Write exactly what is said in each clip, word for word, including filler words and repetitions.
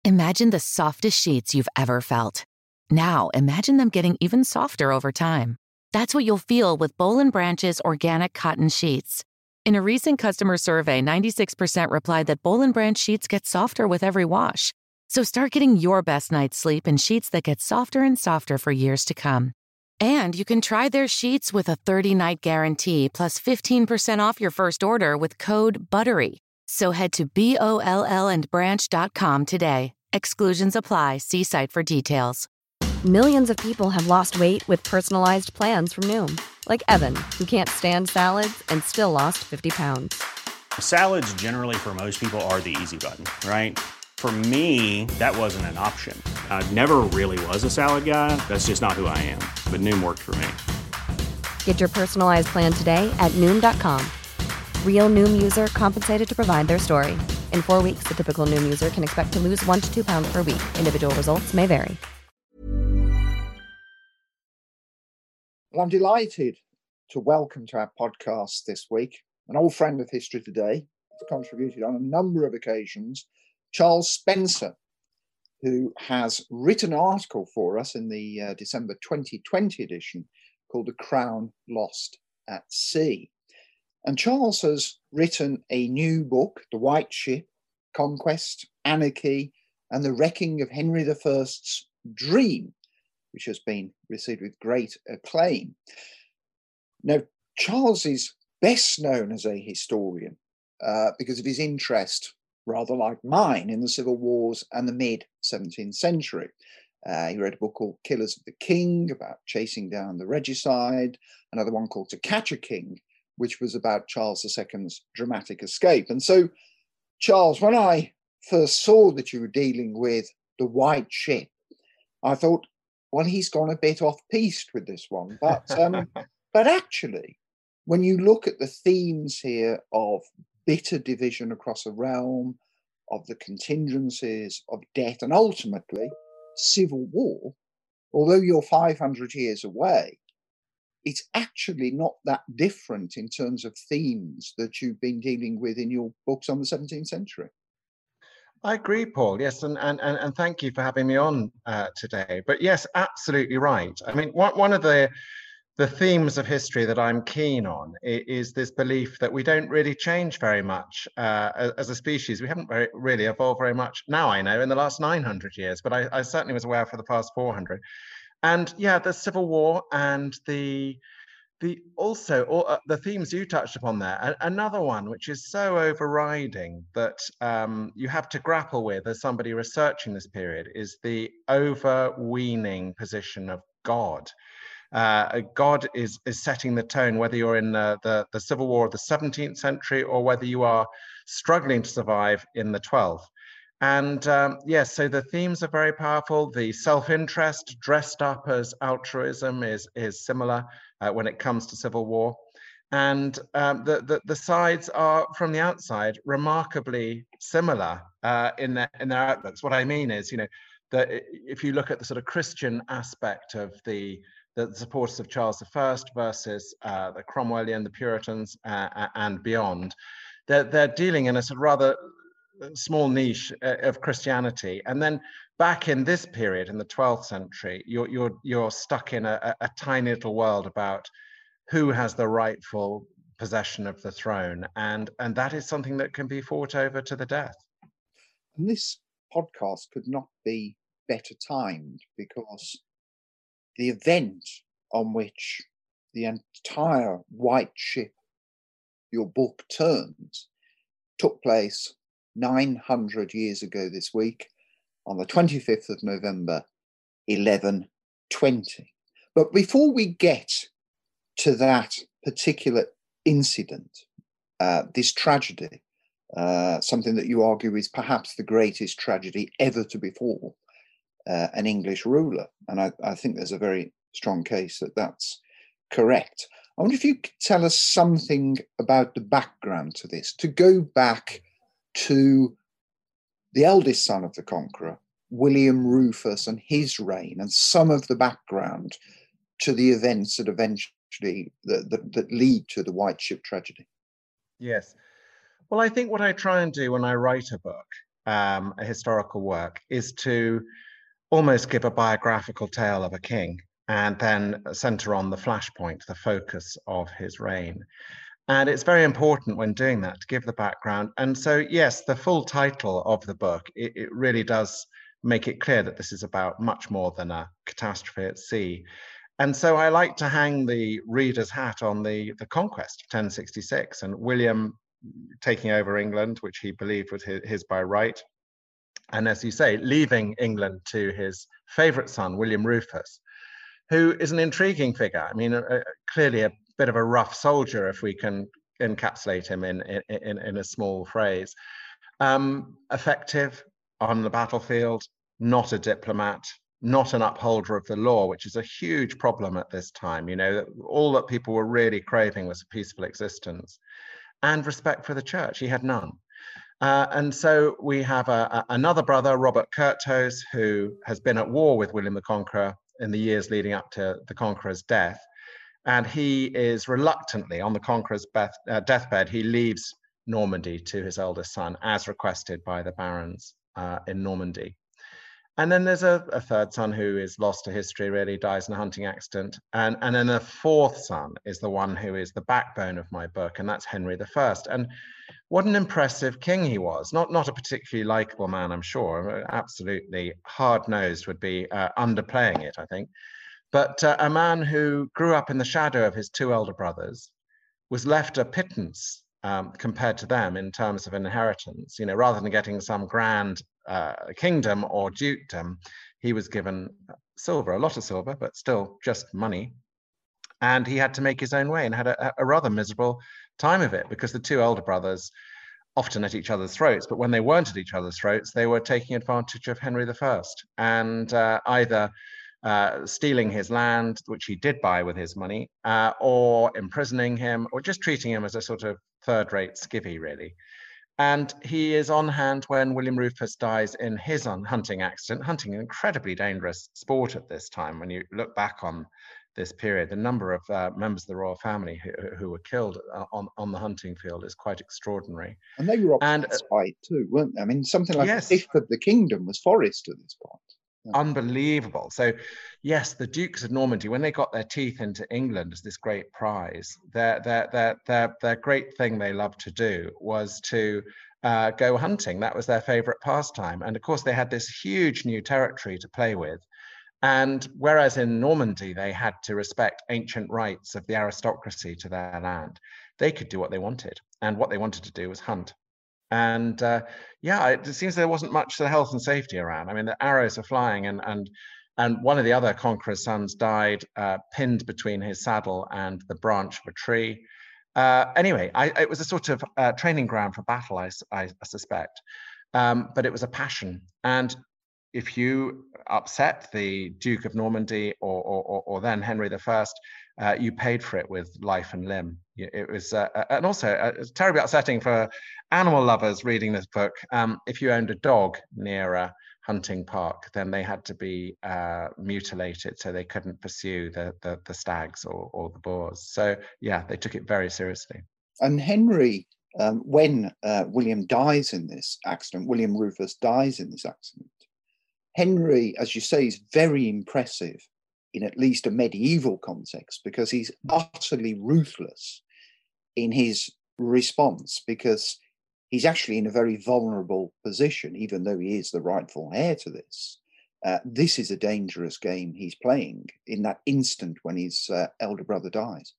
Imagine the softest sheets you've ever felt. Now, imagine them getting even softer over time. That's what you'll feel with Boll and Branch's organic cotton sheets. In a recent customer survey, ninety-six percent replied that Boll and Branch sheets get softer with every wash. So start getting your best night's sleep in sheets that get softer and softer for years to come. And you can try their sheets with a thirty-night guarantee plus fifteen percent off your first order with code BUTTERY. So head to B O L L and branch dot com today. Exclusions apply. See site for details. Millions of people have lost weight with personalized plans from Noom. Like Evan, who can't stand salads and still lost fifty pounds. Salads generally for most people are the easy button, right? For me, that wasn't an option. I never really was a salad guy. That's just not who I am. But Noom worked for me. Get your personalized plan today at Noom dot com. Real Noom user compensated to provide their story. In four weeks, the typical Noom user can expect to lose one to two pounds per week. Individual results may vary. Well, I'm delighted to welcome to our podcast this week an old friend of History Today, who's contributed on a number of occasions, Charles Spencer, who has written an article for us in the uh, December twenty twenty edition called The Crown Lost at Sea. And Charles has written a new book, The White Ship, Conquest, Anarchy, and the Wrecking of Henry the First's Dream, which has been received with great acclaim. Now, Charles is best known as a historian uh, because of his interest, rather like mine, in the civil wars and the mid-seventeenth century. Uh, he wrote a book called Killers of the King, about chasing down the regicide, another one called To Catch a King, which was about Charles the Second's dramatic escape. And so, Charles, when I first saw that you were dealing with The White Ship, I thought, well, he's gone a bit off-piste with this one. But um, but actually, when you look at the themes here of bitter division across a realm, of the contingencies of death, and ultimately civil war, although you're five hundred years away, it's actually not that different in terms of themes that you've been dealing with in your books on the seventeenth century. I agree, Paul. Yes, and and and, and thank you for having me on uh, today. But yes, absolutely right. I mean, one one of the the themes of history that I'm keen on is this belief that we don't really change very much uh, as a species. We haven't very, really evolved very much now, I know, in the last nine hundred years, but I, I certainly was aware for the past four hundred. And yeah, the Civil War and the the also all, uh, the themes you touched upon there. A- another one which is so overriding that um, you have to grapple with as somebody researching this period is the overweening position of God. Uh, God is is setting the tone, whether you're in uh, the, the Civil War of the seventeenth century or whether you are struggling to survive in the twelfth. And um, yes, so the themes are very powerful. The self-interest dressed up as altruism is is similar uh, when it comes to civil war. And um, the, the the sides are, from the outside, remarkably similar uh, in their in their outlooks. What I mean is, you know, that if you look at the sort of Christian aspect of the the supporters of Charles the First versus uh, the Cromwellian, the Puritans, uh, and beyond, they're they're dealing in a sort of rather small niche of Christianity. And then back in this period, in the twelfth century, you're you're you're stuck in a, a tiny little world about who has the rightful possession of the throne, and and that is something that can be fought over to the death. And this podcast could not be better timed, because the event on which the entire White Ship, your book, turns, took place nine hundred years ago this week, on the twenty-fifth of November, eleven twenty. But before we get to that particular incident, uh, this tragedy, uh, something that you argue is perhaps the greatest tragedy ever to befall uh, an English ruler, and I, I think there's a very strong case that that's correct. I wonder if you could tell us something about the background to this, to go back to the eldest son of the Conqueror, William Rufus, and his reign, and some of the background to the events that eventually that, that, that lead to the White Ship tragedy. Yes. Well, I think what I try and do when I write a book um, a historical work is to almost give a biographical tale of a king and then center on the flashpoint, the focus of his reign. And it's very important when doing that to give the background. And so, yes, the full title of the book, it, it really does make it clear that this is about much more than a catastrophe at sea. And so I like to hang the reader's hat on the, the conquest of ten sixty-six and William taking over England, which he believed was his, his by right. And as you say, leaving England to his favorite son, William Rufus, who is an intriguing figure. I mean, uh, clearly a bit of a rough soldier, if we can encapsulate him in, in, in a small phrase. Um, effective on the battlefield, not a diplomat, not an upholder of the law, which is a huge problem at this time. You know, all that people were really craving was a peaceful existence and respect for the church. He had none. Uh, and so we have a, a, another brother, Robert Curthose, who has been at war with William the Conqueror in the years leading up to the Conqueror's death. And he is reluctantly on the Conqueror's beth, uh, deathbed, he leaves Normandy to his eldest son, as requested by the barons uh, in Normandy. And then there's a, a third son who is lost to history, really dies in a hunting accident. And, and then the fourth son is the one who is the backbone of my book, and that's Henry the First. And what an impressive king he was. Not, not a particularly likable man, I'm sure. Absolutely hard-nosed would be uh, underplaying it, I think. But uh, a man who grew up in the shadow of his two elder brothers, was left a pittance um, compared to them in terms of inheritance. You know, rather than getting some grand uh, kingdom or dukedom, he was given silver, a lot of silver, but still just money. And he had to make his own way and had a, a rather miserable time of it, because the two elder brothers often at each other's throats, but when they weren't at each other's throats, they were taking advantage of Henry the First and uh, either uh, stealing his land, which he did buy with his money, uh, or imprisoning him, or just treating him as a sort of third-rate skivvy, really. And he is on hand when William Rufus dies in his hunting accident, hunting an incredibly dangerous sport at this time. When you look back on this period, the number of uh, members of the royal family who, who were killed on, on the hunting field is quite extraordinary. And they were and occupied uh, too, weren't they? I mean, something like yes. a fifth of the kingdom was forest at this point. Yeah. Unbelievable. So, yes, the Dukes of Normandy, when they got their teeth into England as this great prize, their their their their, their great thing they loved to do was to uh, go hunting. That was their favorite pastime. And of course, they had this huge new territory to play with. And whereas in Normandy, they had to respect ancient rights of the aristocracy to their land, they could do what they wanted. And what they wanted to do was hunt. And uh, yeah, it seems there wasn't much health and safety around. I mean, the arrows are flying, and and and one of the other conqueror's sons died uh, pinned between his saddle and the branch of a tree. Uh, anyway, I, it was a sort of uh, training ground for battle, I, I, I suspect. Um, but it was a passion. And if you upset the Duke of Normandy or, or, or then Henry the First, uh, you paid for it with life and limb. It was, uh, and also uh, it's terribly upsetting for animal lovers reading this book. Um, if you owned a dog near a hunting park, then they had to be uh, mutilated so they couldn't pursue the, the, the stags or, or the boars. So yeah, they took it very seriously. And Henry, um, when uh, William dies in this accident, William Rufus dies in this accident, Henry, as you say, is very impressive in at least a medieval context, because he's utterly ruthless in his response, because he's actually in a very vulnerable position, even though he is the rightful heir to this. Uh, this is a dangerous game he's playing in that instant when his uh, elder brother dies.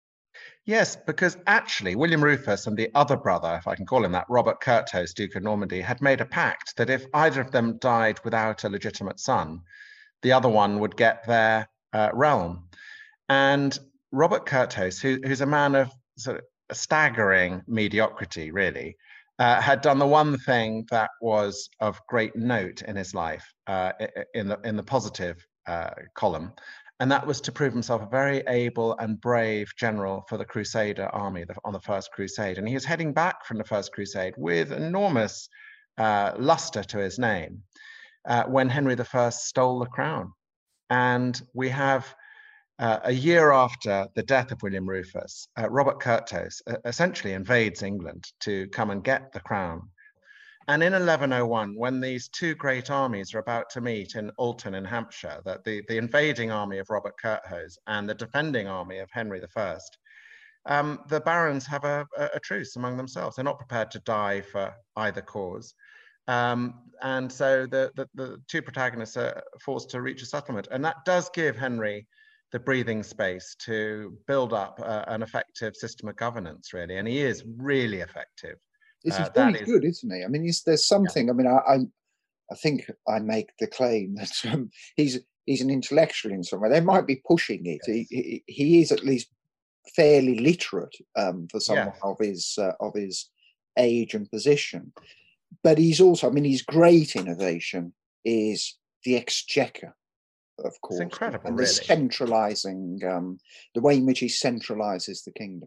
Yes, because actually William Rufus and the other brother, if I can call him that, Robert Curthose, Duke of Normandy, had made a pact that if either of them died without a legitimate son, the other one would get their uh, realm. And Robert Curthose, who, who's a man of sort of a staggering mediocrity, really, uh, had done the one thing that was of great note in his life, uh, in the in the positive uh, column. And that was to prove himself a very able and brave general for the Crusader army on the First Crusade. And he was heading back from the First Crusade with enormous uh, luster to his name uh, when Henry the First stole the crown. And we have uh, a year after the death of William Rufus, uh, Robert Curthose essentially invades England to come and get the crown. And in eleven oh one, when these two great armies are about to meet in Alton in Hampshire, that the, the invading army of Robert Curthose and the defending army of Henry the First, um, the barons have a, a, a truce among themselves. They're not prepared to die for either cause. Um, and so the, the, the two protagonists are forced to reach a settlement. And that does give Henry the breathing space to build up uh, an effective system of governance, really. And he is really effective. This is uh, very that is, good, isn't he? I mean, there's something. Yeah. I mean, I, I, I think I make the claim that um, he's he's an intellectual in some way. They might be pushing it. Yes. He, he he is at least fairly literate um, for someone yes. of his uh, of his age and position. But he's also, I mean, his great innovation is the exchequer, of course, it's incredible, and really. the centralising, um, the way in which he centralises the kingdom.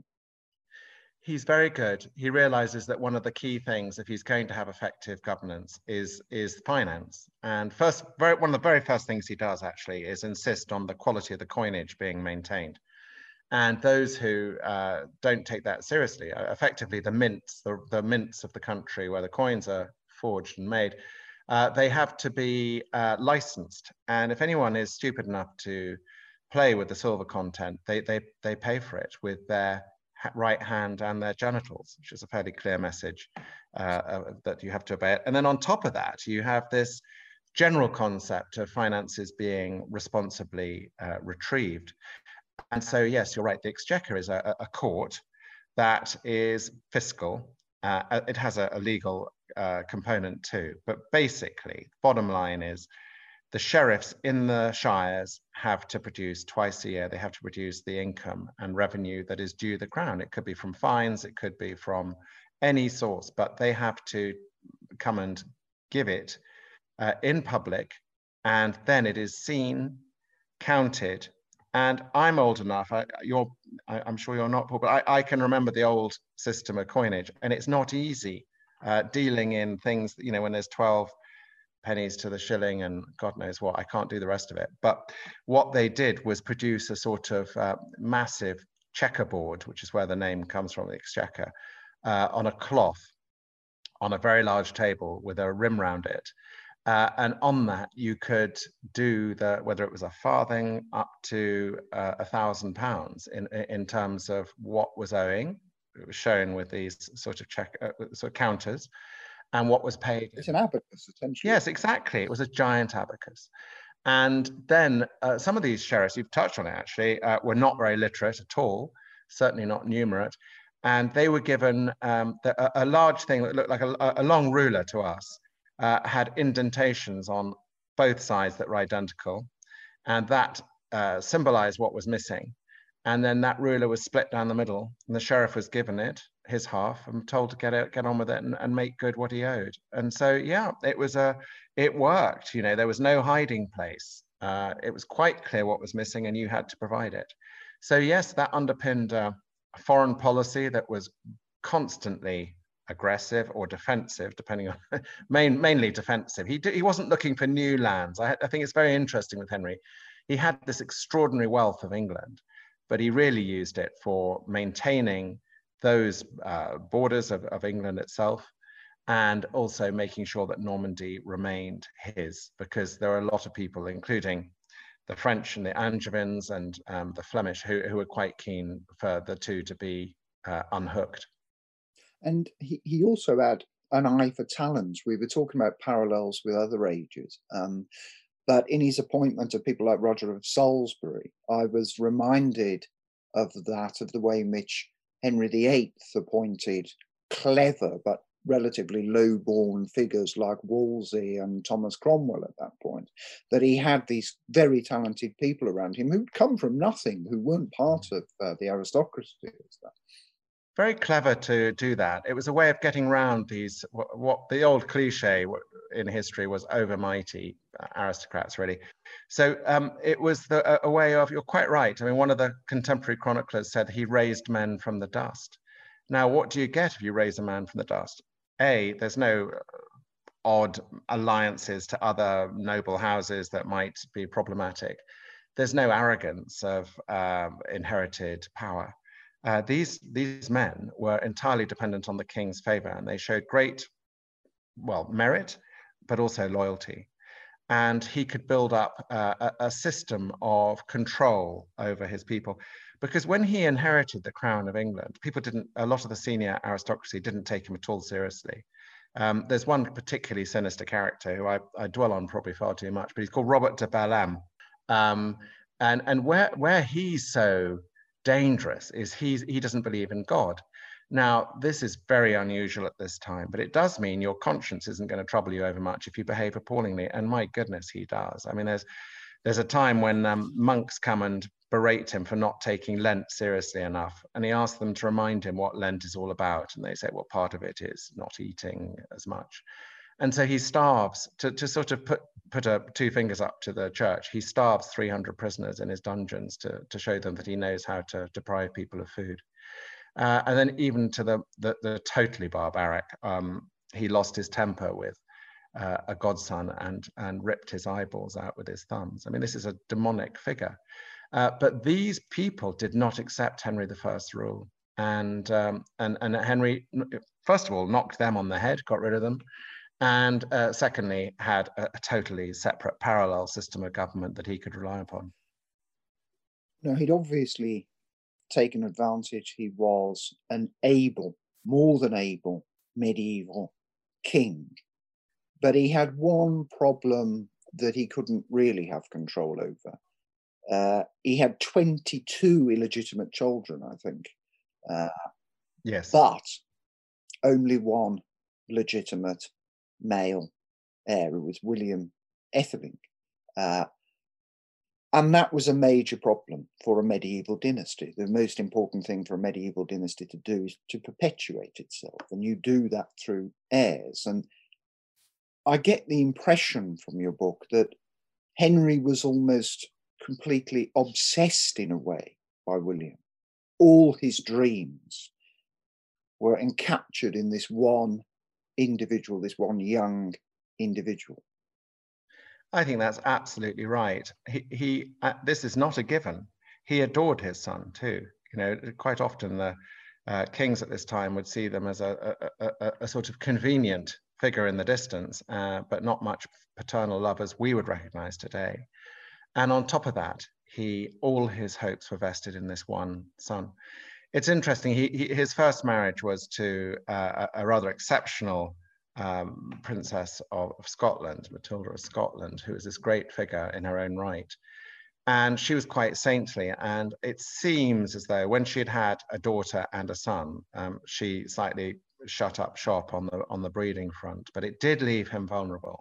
He's very good. He realizes that one of the key things, if he's going to have effective governance, is is finance. And first, very, one of the very first things he does actually is insist on the quality of the coinage being maintained. And those who uh, don't take that seriously, uh, effectively the mints, the, the mints of the country where the coins are forged and made, uh, they have to be uh, licensed. And if anyone is stupid enough to play with the silver content, they they they pay for it with their right hand and their genitals, which is a fairly clear message uh, uh, that you have to obey it. And then on top of that, you have this general concept of finances being responsibly uh, retrieved. And so, yes, you're right, the Exchequer is a, a court that is fiscal. Uh, it has a, a legal uh, component too, but basically, bottom line is the sheriffs in the shires have to produce twice a year. They have to produce the income and revenue that is due the crown. It could be from fines, it could be from any source, but they have to come and give it uh, in public, and then it is seen, counted. And I'm old enough, I, you're, I, I'm sure you're not, Paul, but I, I can remember the old system of coinage, and it's not easy uh, dealing in things, you know, when there's twelve pennies to the shilling and God knows what. I can't do the rest of it. But what they did was produce a sort of uh, massive checkerboard, which is where the name comes from, the Exchequer, uh, on a cloth, on a very large table with a rim around it. Uh, and on that, you could do the, whether it was a farthing up to uh, a thousand pounds in, in terms of what was owing. It was shown with these sort of check, uh, sort of counters. And what was paid. It's an abacus, essentially. Yes, exactly. It was a giant abacus. And then uh, some of these sheriffs, you've touched on it actually, uh, were not very literate at all, certainly not numerate. And they were given um, the, a, a large thing that looked like a, a long ruler to us, uh, had indentations on both sides that were identical. And that uh, symbolized what was missing. And then that ruler was split down the middle, and the sheriff was given it, his half, and told to get it, get on with it, and, and make good what he owed. And so, yeah, it was a, it worked. You know, there was no hiding place. Uh, it was quite clear what was missing, and you had to provide it. So yes, that underpinned uh, a foreign policy that was constantly aggressive or defensive, depending on main, mainly defensive. He he wasn't looking for new lands. I, I think it's very interesting with Henry. He had this extraordinary wealth of England, but he really used it for maintaining those uh, borders of, of England itself, and also making sure that Normandy remained his, because there are a lot of people, including the French and the Angevins and um, the Flemish, who, who were quite keen for the two to be uh, unhooked. And he, he also had an eye for talent. We were talking about parallels with other ages. Um, But in his appointment of people like Roger of Salisbury, I was reminded of that, of the way in which Henry the Eighth appointed clever but relatively low-born figures like Wolsey and Thomas Cromwell at that point, that he had these very talented people around him who'd come from nothing, who weren't part of uh, the aristocracy. Very clever to do that. It was a way of getting around these, what, what the old cliche in history was overmighty aristocrats, really. So um, it was the, a, a way of, you're quite right. I mean, one of the contemporary chroniclers said he raised men from the dust. Now, what do you get if you raise a man from the dust? A, there's no odd alliances to other noble houses that might be problematic. There's no arrogance of um, inherited power. Uh, these, these men were entirely dependent on the king's favor, and they showed great well, merit, but also loyalty. And he could build up uh, a, a system of control over his people. Because when he inherited the crown of England, people didn't, a lot of the senior aristocracy didn't take him at all seriously. Um, there's one particularly sinister character who I, I dwell on probably far too much, but he's called Robert de Bellême. Um, and and where, where he's so dangerous is he's, he doesn't believe in God. Now, this is very unusual at this time, but it does mean your conscience isn't going to trouble you over much if you behave appallingly. And my goodness, he does. I mean, there's there's a time when um, monks come and berate him for not taking Lent seriously enough. And he asks them to remind him what Lent is all about. And they say, well, part of it is not eating as much. And so he starves, to, to sort of put, put a, two fingers up to the church, he starves three hundred prisoners in his dungeons to, to show them that he knows how to deprive people of food. Uh, and then even to the, the, the totally barbaric, um, he lost his temper with uh, a godson and, and ripped his eyeballs out with his thumbs. I mean, this is a demonic figure. Uh, but these people did not accept Henry the First's rule. And, um, and, and Henry, first of all, knocked them on the head, got rid of them. And uh, secondly, had a, a totally separate parallel system of government that he could rely upon. No, he'd obviously taken advantage. He was an able, more than able, medieval king. But he had one problem that he couldn't really have control over. Uh, he had twenty-two illegitimate children, I think. Uh, yes. But only one legitimate male heir. It was William Atheling. Uh, And that was a major problem for a medieval dynasty. The most important thing for a medieval dynasty to do is to perpetuate itself. And you do that through heirs. And I get the impression from your book that Henry was almost completely obsessed in a way by William. All his dreams were encaptured in this one individual, this one young individual. I think that's absolutely right. He, he uh, this is not a given. He adored his son too. You know, quite often the uh, kings at this time would see them as a, a, a, a sort of convenient figure in the distance, uh, but not much paternal love as we would recognize today. And on top of that, he all his hopes were vested in this one son. It's interesting. He, he his first marriage was to uh, a, a rather exceptional Um, Princess of, of Scotland, Matilda of Scotland, who was this great figure in her own right. And she was quite saintly. And it seems as though when she had had a daughter and a son, um, she slightly shut up shop on the, on the breeding front, but it did leave him vulnerable.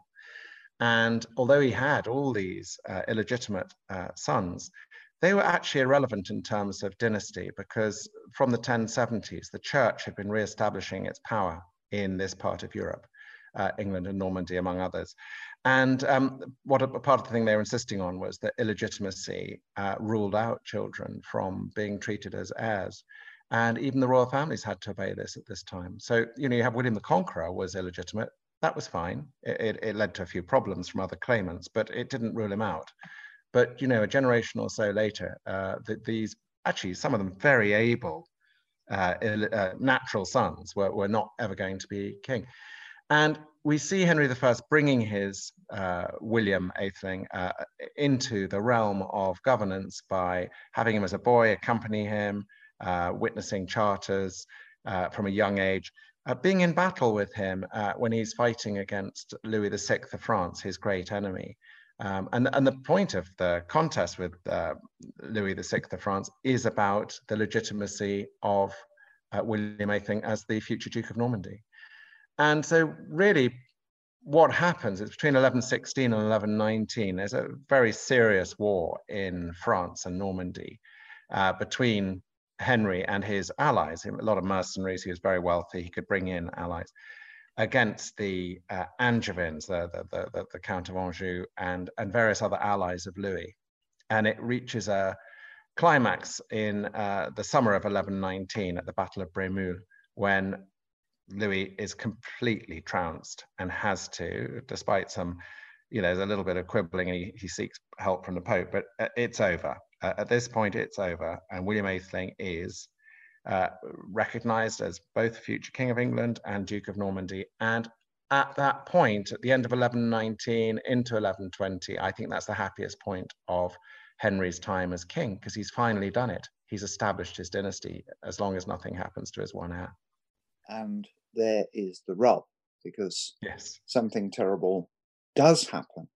And although he had all these uh, illegitimate uh, sons, they were actually irrelevant in terms of dynasty, because from the ten seventies, the church had been re-establishing its power in this part of Europe, uh, England and Normandy, among others. And um, what a, a part of the thing they were insisting on was that illegitimacy uh, ruled out children from being treated as heirs. And even the royal families had to obey this at this time. So, you know, you have William the Conqueror was illegitimate. That was fine. It, it, it led to a few problems from other claimants, but it didn't rule him out. But, you know, a generation or so later, uh, the, these, actually, some of them very able Uh, uh, natural sons were, were not ever going to be king. And we see Henry the First bringing his uh, William Atheling uh, into the realm of governance by having him as a boy accompany him, uh, witnessing charters uh, from a young age, uh, being in battle with him uh, when he's fighting against Louis the Sixth of France, his great enemy. Um, and, and the point of the contest with uh, Louis the Sixth of France is about the legitimacy of uh, William Atheling as the future Duke of Normandy. And so really what happens is between eleven sixteen and eleven nineteen, there's a very serious war in France and Normandy uh, between Henry and his allies. A lot of mercenaries, he was very wealthy, he could bring in allies, against the uh, Angevins, the, the, the, the Count of Anjou, and, and various other allies of Louis. And it reaches a climax in uh, the summer of eleven nineteen at the Battle of Bremule, when Louis is completely trounced and has to, despite some, you know, there's a little bit of quibbling, and he, he seeks help from the Pope, but it's over. Uh, at this point, it's over. And William Atheling is uh, recognized as both future King of England and Duke of Normandy. And at that point, at the end of eleven nineteen into eleven twenty, I think that's the happiest point of Henry's time as king, because he's finally done it. He's established his dynasty, as long as nothing happens to his one heir. And there is the rub, because yes, something terrible does happen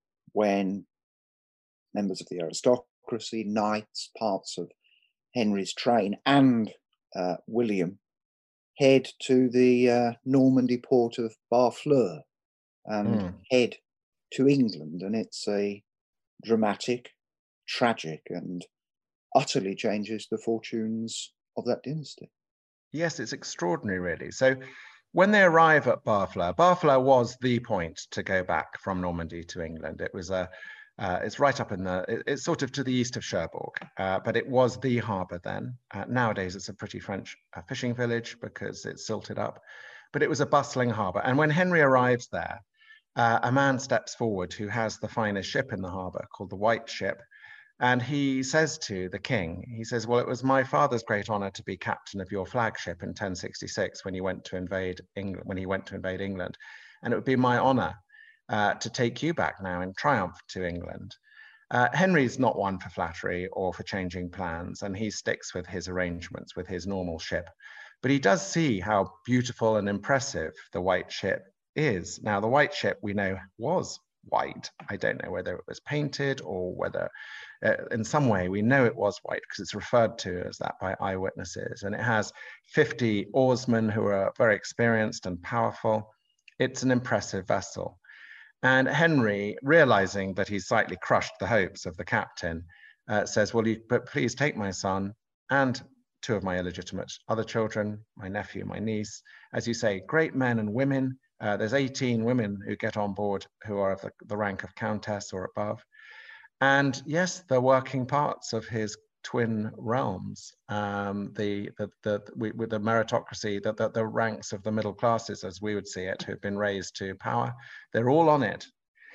when members of the aristocracy, knights, parts of Henry's train, and uh, William head to the uh, Normandy port of Barfleur and mm. head to England. And it's a dramatic, tragic, and utterly changes the fortunes of that dynasty. Yes, it's extraordinary, really. So when they arrive at Barfleur, Barfleur was the point to go back from Normandy to England. It was a, uh, it's right up in the, it, it's sort of to the east of Cherbourg, uh, but it was the harbour then. Uh, nowadays, it's a pretty French uh, fishing village because it's silted up, but it was a bustling harbour. And when Henry arrives there, uh, a man steps forward who has the finest ship in the harbour, called the White Ship. And he says to the king, he says, well, it was my father's great honor to be captain of your flagship in ten sixty-six when he went to invade England, when he went to invade England. And it would be my honor uh, to take you back now in triumph to England. Uh, Henry's not one for flattery or for changing plans, and he sticks with his arrangements with his normal ship. But he does see how beautiful and impressive the White Ship is. Now, the White Ship, we know, was white. I don't know whether it was painted or whether uh, in some way we know it was white, because it's referred to as that by eyewitnesses. And it has fifty oarsmen who are very experienced and powerful. It's an impressive vessel. And Henry, realizing that he's slightly crushed the hopes of the captain, uh, says, well, you, but please take my son and two of my illegitimate other children, my nephew, my niece, as you say, great men and women. Uh, there's eighteen women who get on board who are of the, the rank of countess or above. And yes, they're working parts of his twin realms, um, the, the, the, we, with the meritocracy, the, the, the ranks of the middle classes, as we would see it, who've been raised to power. They're all on it.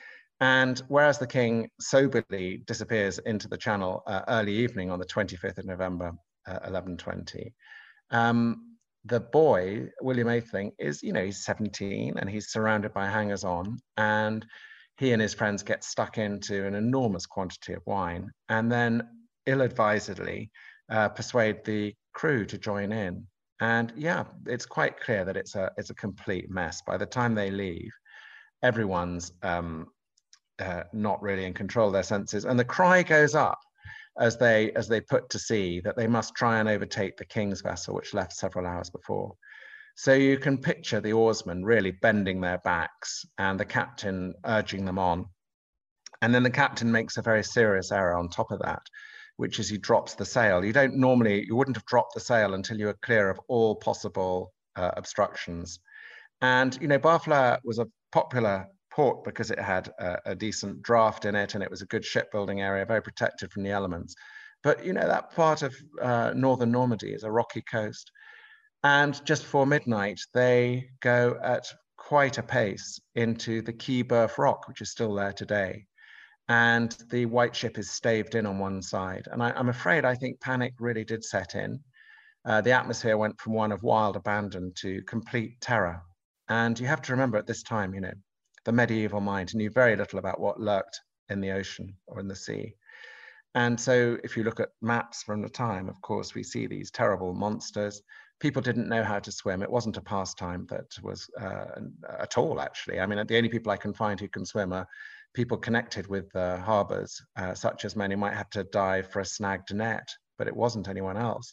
And whereas the king soberly disappears into the Channel uh, early evening on the twenty-fifth of November, uh, eleven twenty, um, the boy, William Atheling, is, you know, he's seventeen and he's surrounded by hangers-on, and he and his friends get stuck into an enormous quantity of wine and then ill-advisedly uh, persuade the crew to join in. And yeah, it's quite clear that it's a, it's a complete mess. By the time they leave, everyone's um, uh, not really in control of their senses. And the cry goes up as they as they put to sea that they must try and overtake the king's vessel, which left several hours before. So you can picture the oarsmen really bending their backs and the captain urging them on. And then the captain makes a very serious error on top of that, which is he drops the sail. You don't normally, you wouldn't have dropped the sail until you were clear of all possible uh, obstructions. And, you know, Barfleur was a popular port because it had a, a decent draft in it, and it was a good shipbuilding area, very protected from the elements. But, you know, that part of uh, northern Normandy is a rocky coast. And just before midnight, they go at quite a pace into the Quai-Boeuf Rock, which is still there today. And the White Ship is staved in on one side. And I, I'm afraid I think panic really did set in. Uh, the atmosphere went from one of wild abandon to complete terror. And you have to remember at this time, you know, the medieval mind knew very little about what lurked in the ocean or in the sea. And so if you look at maps from the time, of course, we see these terrible monsters. People didn't know how to swim. It wasn't a pastime that was uh, at all, actually. I mean, the only people I can find who can swim are people connected with uh, harbors, uh, such as men who might have to dive for a snagged net, but it wasn't anyone else.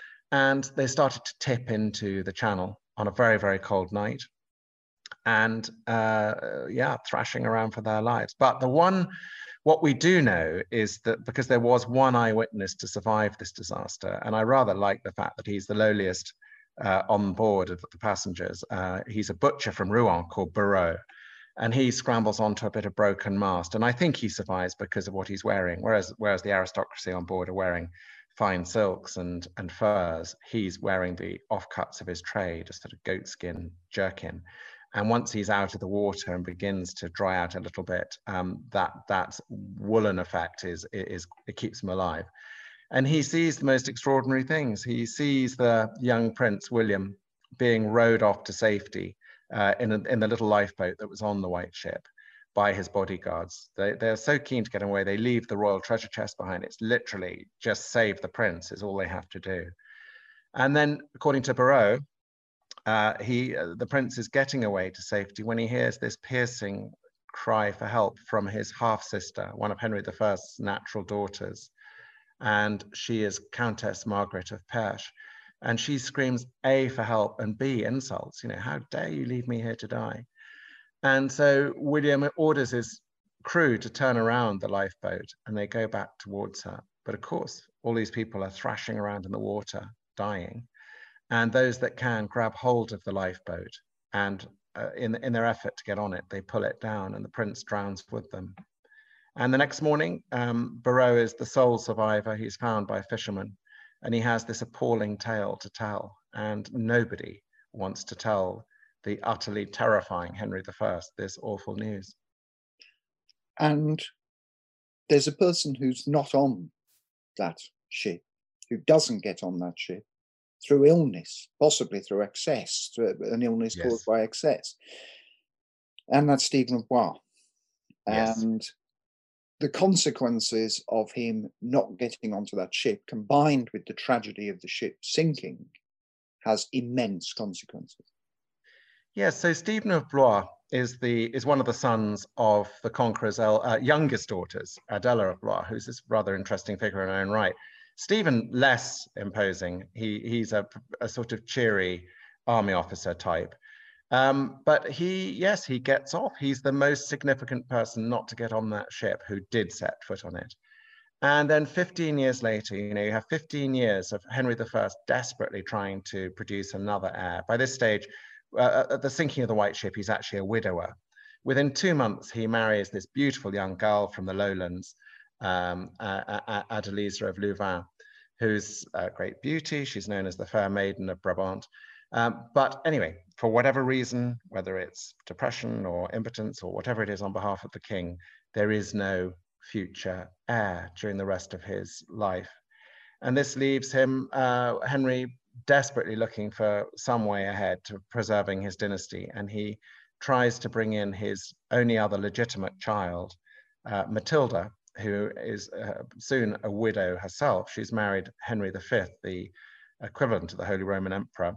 And they started to tip into the Channel on a very, very cold night. And uh, yeah, thrashing around for their lives. But the one, what we do know is that because there was one eyewitness to survive this disaster, and I rather like the fact that he's the lowliest uh, on board of the passengers. Uh, he's a butcher from Rouen called Barreau, and he scrambles onto a bit of broken mast. And I think he survives because of what he's wearing, whereas, whereas the aristocracy on board are wearing fine silks and, and furs. He's wearing the offcuts of his trade, a sort of goatskin jerkin. And once he's out of the water and begins to dry out a little bit, um, that that woolen effect is, is it keeps him alive. And he sees the most extraordinary things. He sees the young Prince William being rowed off to safety uh, in, a, in the little lifeboat that was on the white ship by his bodyguards. They, they're so keen to get away, they leave the royal treasure chest behind. It's literally just save the prince is all they have to do. And then, according to Barrow, uh, he, uh, the prince is getting away to safety when he hears this piercing cry for help from his half-sister, one of Henry the First's natural daughters. And she is Countess Margaret of Perche. And she screams, A, for help, and B, insults. You know, how dare you leave me here to die? And so William orders his crew to turn around the lifeboat, and they go back towards her. But of course, all these people are thrashing around in the water, dying. And those that can grab hold of the lifeboat, and uh, in, in their effort to get on it, they pull it down, and the prince drowns with them. And the next morning, um, Barrow is the sole survivor. He's found by fishermen, and he has this appalling tale to tell. And nobody wants to tell the utterly terrifying Henry the First this awful news. And there's a person who's not on that ship, who doesn't get on that ship through illness, possibly through excess, through an illness yes. caused by excess. And that's Stephen of Blois. Yes. And the consequences of him not getting onto that ship, combined with the tragedy of the ship sinking, has immense consequences. Yes, so Stephen of Blois is the is one of the sons of the conqueror's uh, youngest daughters, Adela of Blois, who's this rather interesting figure in her own right. Stephen, less imposing. He he's a, a sort of cheery army officer type. Um, but he, yes, he gets off. He's the most significant person not to get on that ship who did set foot on it. And then fifteen years later, you know, you have fifteen years of Henry the First desperately trying to produce another heir. By this stage, uh, at the sinking of the White Ship, he's actually a widower. Within two months, he marries this beautiful young girl from the lowlands, um, uh, Adeliza of Louvain, who's a great beauty. She's known as the Fair Maiden of Brabant. Um, but anyway, for whatever reason, whether it's depression or impotence or whatever it is on behalf of the king, there is no future heir during the rest of his life. And this leaves him, uh, Henry, desperately looking for some way ahead to preserving his dynasty. And he tries to bring in his only other legitimate child, uh, Matilda, who is uh, soon a widow herself. She's married Henry the Fifth, the equivalent to the Holy Roman Emperor.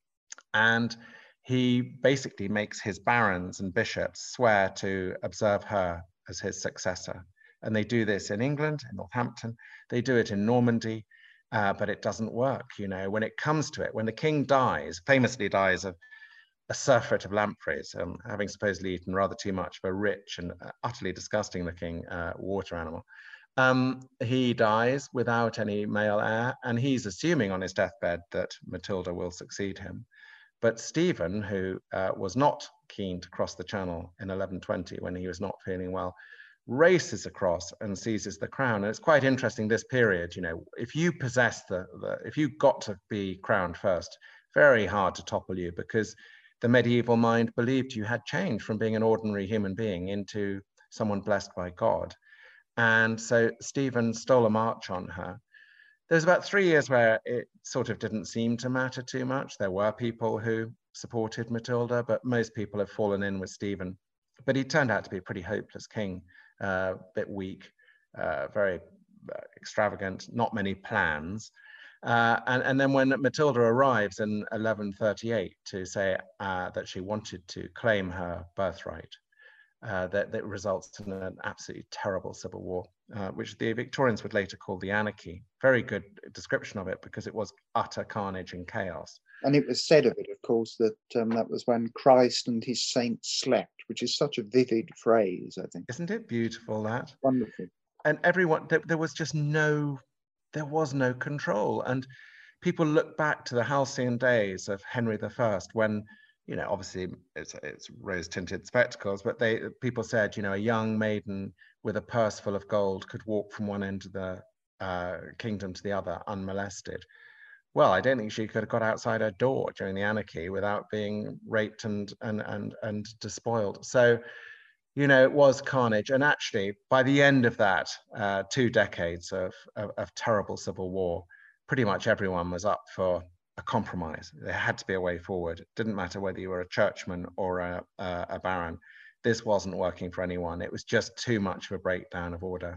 And he basically makes his barons and bishops swear to observe her as his successor. And they do this in England, in Northampton. They do it in Normandy, uh, but it doesn't work. You know, when it comes to it, when the king dies, famously dies of a surfeit of lampreys, um, having supposedly eaten rather too much of a rich and uh, utterly disgusting looking uh, water animal. Um, he dies without any male heir, and he's assuming on his deathbed that Matilda will succeed him. But Stephen, who uh, was not keen to cross the channel in eleven twenty when he was not feeling well, races across and seizes the crown. And it's quite interesting, this period, you know, if you possess the, the if you got to be crowned first, very hard to topple you, because the medieval mind believed you had changed from being an ordinary human being into someone blessed by God. And so Stephen stole a march on her. There's about three years where it sort of didn't seem to matter too much. There were people who supported Matilda, but most people have fallen in with Stephen. But he turned out to be a pretty hopeless king, a uh, bit weak, uh, very uh, extravagant, not many plans. Uh, and, and then when Matilda arrives in eleven thirty-eight to say uh, that she wanted to claim her birthright, uh, that, that results in an absolutely terrible civil war, uh, which the Victorians would later call the Anarchy. Very good description of it, because it was utter carnage and chaos. And it was said of it, of course, that um, that was when Christ and his saints slept, which is such a vivid phrase, I think. Isn't it beautiful, that? Wonderful. And everyone, there, there was just no, there was no control. And people look back to the halcyon days of Henry the First when, you know, obviously it's, it's rose-tinted spectacles, but they people said, you know, a young maiden with a purse full of gold could walk from one end of the uh, kingdom to the other unmolested. Well, I don't think she could have got outside her door during the Anarchy without being raped and and and and despoiled. So, you know, it was carnage. And actually, by the end of that uh, two decades of, of of terrible civil war, pretty much everyone was up for a compromise. There had to be a way forward. It didn't matter whether you were a churchman or a, a, a baron. This wasn't working for anyone. It was just too much of a breakdown of order.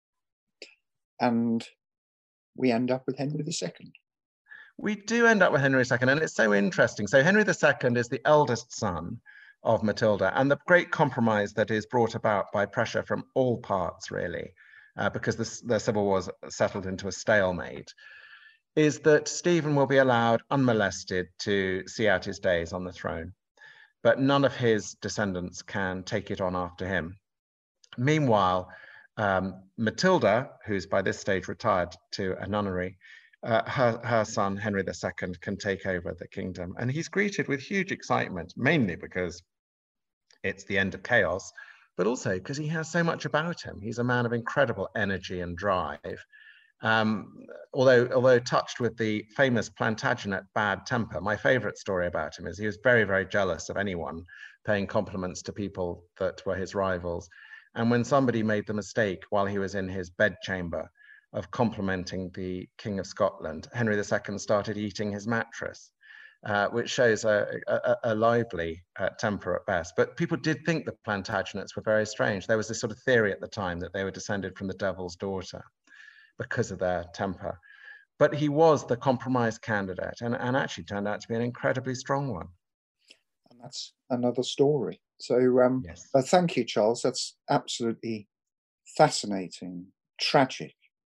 And we end up with Henry the Second. We do end up with Henry the Second, and it's so interesting. So Henry the Second is the eldest son of Matilda, and the great compromise that is brought about by pressure from all parts, really, uh, because the, the civil war settled into a stalemate, is that Stephen will be allowed unmolested to see out his days on the throne, but none of his descendants can take it on after him. Meanwhile, um, Matilda, who's by this stage retired to a nunnery, uh, her, her son, Henry the Second, can take over the kingdom. And he's greeted with huge excitement, mainly because it's the end of chaos, but also because he has so much about him. He's a man of incredible energy and drive. Um, although, although touched with the famous Plantagenet bad temper, my favorite story about him is he was very, very jealous of anyone paying compliments to people that were his rivals. And when somebody made the mistake while he was in his bedchamber of complimenting the King of Scotland, Henry the Second started eating his mattress, uh, which shows a, a, a lively uh, temper at best. But people did think the Plantagenets were very strange. There was this sort of theory at the time that they were descended from the devil's daughter because of their temper. But he was the compromise candidate, and, and actually turned out to be an incredibly strong one. And that's another story. So um, yes. uh, thank you, Charles. That's absolutely fascinating, tragic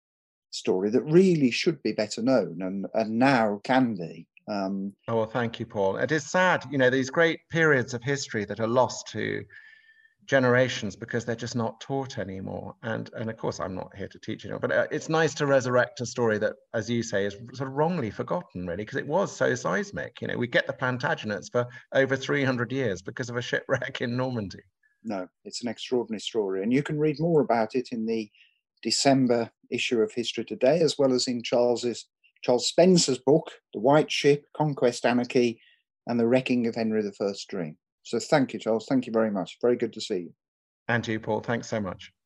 story that really should be better known, and, and now can be. Um, oh, well, thank you, Paul. It is sad, you know, these great periods of history that are lost to generations because they're just not taught anymore. And and of course, I'm not here to teach you, but uh, it's nice to resurrect a story that, as you say, is sort of wrongly forgotten, really, because it was so seismic. You know, we get the Plantagenets for over three hundred years because of a shipwreck in Normandy. No, it's an extraordinary story, and you can read more about it in the December issue of History Today, as well as in Charles's Charles Spencer's book, The White Ship, Conquest, Anarchy, and the Wrecking of Henry the First's Dream. So thank you, Charles. Thank you very much. Very good to see you. And you, Paul. Thanks so much.